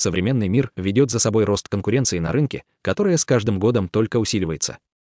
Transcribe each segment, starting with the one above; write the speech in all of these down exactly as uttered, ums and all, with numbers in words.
современный мир ведет за собой рост конкуренции на рынке, которая с каждым годом только усиливается.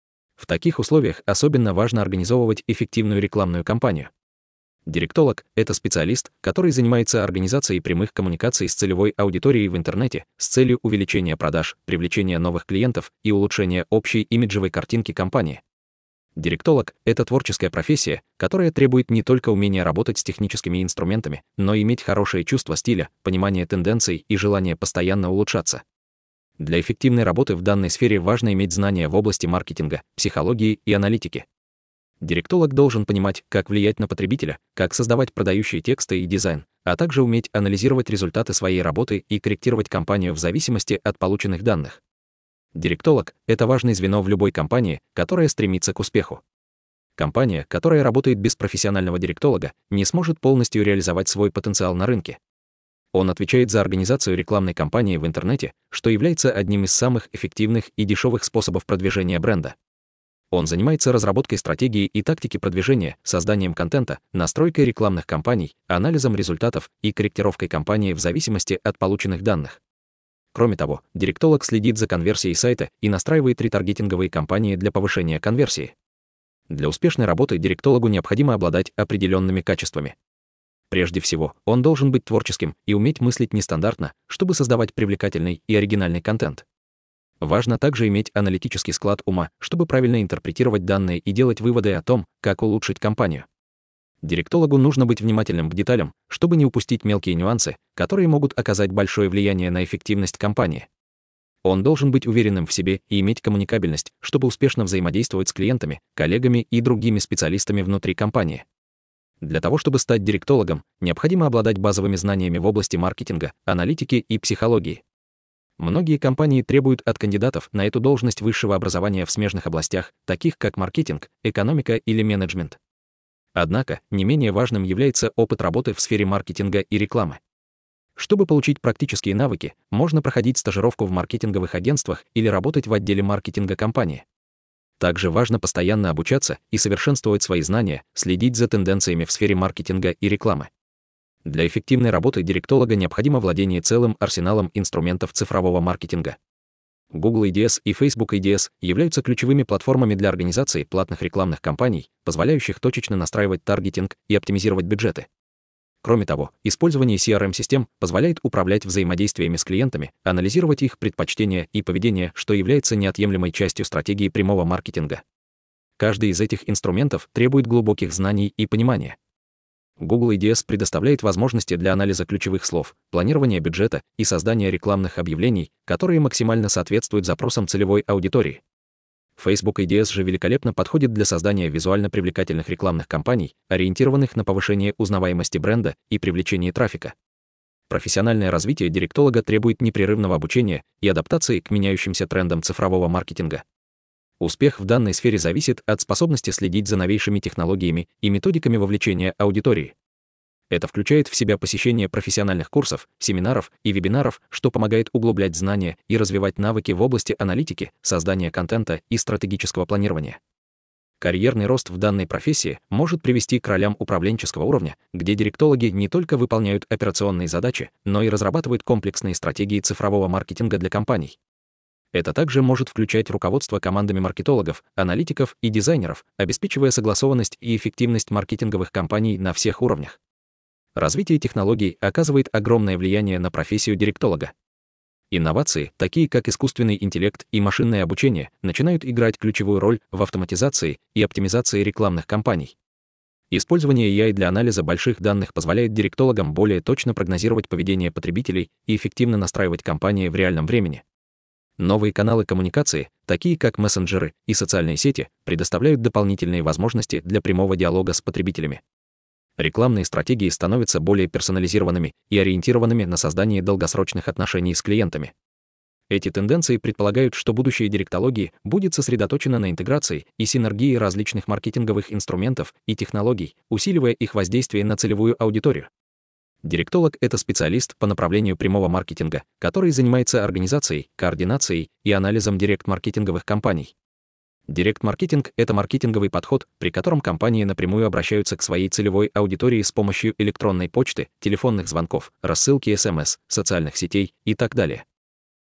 В таких условиях особенно важно организовывать эффективную рекламную кампанию. Директолог — это специалист, который занимается организацией прямых коммуникаций с целевой аудиторией в интернете с целью увеличения продаж, привлечения новых клиентов и улучшения общей имиджевой картинки компании. Директолог — это творческая профессия, которая требует не только умения работать с техническими инструментами, но и иметь хорошее чувство стиля, понимание тенденций и желание постоянно улучшаться. Для эффективной работы в данной сфере важно иметь знания в области маркетинга, психологии и аналитики. Директолог должен понимать, как влиять на потребителя, как создавать продающие тексты и дизайн, а также уметь анализировать результаты своей работы и корректировать кампанию в зависимости от полученных данных. Директолог — это важное звено в любой компании, которая стремится к успеху. Компания, которая работает без профессионального директолога, не сможет полностью реализовать свой потенциал на рынке. Он отвечает за организацию рекламной кампании в интернете, что является одним из самых эффективных и дешевых способов продвижения бренда. Он занимается разработкой стратегии и тактики продвижения, созданием контента, настройкой рекламных кампаний, анализом результатов и корректировкой кампании в зависимости от полученных данных. Кроме того, директолог следит за конверсией сайта и настраивает ретаргетинговые кампании для повышения конверсии. Для успешной работы директологу необходимо обладать определенными качествами. Прежде всего, он должен быть творческим и уметь мыслить нестандартно, чтобы создавать привлекательный и оригинальный контент. Важно также иметь аналитический склад ума, чтобы правильно интерпретировать данные и делать выводы о том, как улучшить кампанию. Директологу нужно быть внимательным к деталям, чтобы не упустить мелкие нюансы, которые могут оказать большое влияние на эффективность кампании. Он должен быть уверенным в себе и иметь коммуникабельность, чтобы успешно взаимодействовать с клиентами, коллегами и другими специалистами внутри компании. Для того, чтобы стать директологом, необходимо обладать базовыми знаниями в области маркетинга, аналитики и психологии. Многие компании требуют от кандидатов на эту должность высшего образования в смежных областях, таких как маркетинг, экономика или менеджмент. Однако, не менее важным является опыт работы в сфере маркетинга и рекламы. Чтобы получить практические навыки, можно проходить стажировку в маркетинговых агентствах или работать в отделе маркетинга компании. Также важно постоянно обучаться и совершенствовать свои знания, следить за тенденциями в сфере маркетинга и рекламы. Для эффективной работы директолога необходимо владение целым арсеналом инструментов цифрового маркетинга. Google эй ди эс и Facebook эй ди эс являются ключевыми платформами для организации платных рекламных кампаний, позволяющих точечно настраивать таргетинг и оптимизировать бюджеты. Кроме того, использование си ар эм-систем позволяет управлять взаимодействиями с клиентами, анализировать их предпочтения и поведение, что является неотъемлемой частью стратегии прямого маркетинга. Каждый из этих инструментов требует глубоких знаний и понимания. Google эй ди эс предоставляет возможности для анализа ключевых слов, планирования бюджета и создания рекламных объявлений, которые максимально соответствуют запросам целевой аудитории. Facebook эй ди эс же великолепно подходит для создания визуально привлекательных рекламных кампаний, ориентированных на повышение узнаваемости бренда и привлечение трафика. Профессиональное развитие директолога требует непрерывного обучения и адаптации к меняющимся трендам цифрового маркетинга. Успех в данной сфере зависит от способности следить за новейшими технологиями и методиками вовлечения аудитории. Это включает в себя посещение профессиональных курсов, семинаров и вебинаров, что помогает углублять знания и развивать навыки в области аналитики, создания контента и стратегического планирования. Карьерный рост в данной профессии может привести к ролям управленческого уровня, где директологи не только выполняют операционные задачи, но и разрабатывают комплексные стратегии цифрового маркетинга для компаний. Это также может включать руководство командами маркетологов, аналитиков и дизайнеров, обеспечивая согласованность и эффективность маркетинговых кампаний на всех уровнях. Развитие технологий оказывает огромное влияние на профессию директолога. Инновации, такие как искусственный интеллект и машинное обучение, начинают играть ключевую роль в автоматизации и оптимизации рекламных кампаний. Использование эй ай для анализа больших данных позволяет директологам более точно прогнозировать поведение потребителей и эффективно настраивать кампании в реальном времени. Новые каналы коммуникации, такие как мессенджеры и социальные сети, предоставляют дополнительные возможности для прямого диалога с потребителями. Рекламные стратегии становятся более персонализированными и ориентированными на создание долгосрочных отношений с клиентами. Эти тенденции предполагают, что будущее директологии будет сосредоточено на интеграции и синергии различных маркетинговых инструментов и технологий, усиливая их воздействие на целевую аудиторию. Директолог — это специалист по направлению прямого маркетинга, который занимается организацией, координацией и анализом директ-маркетинговых кампаний. Директ-маркетинг – это маркетинговый подход, при котором компании напрямую обращаются к своей целевой аудитории с помощью электронной почты, телефонных звонков, рассылки эс эм эс, социальных сетей и так далее.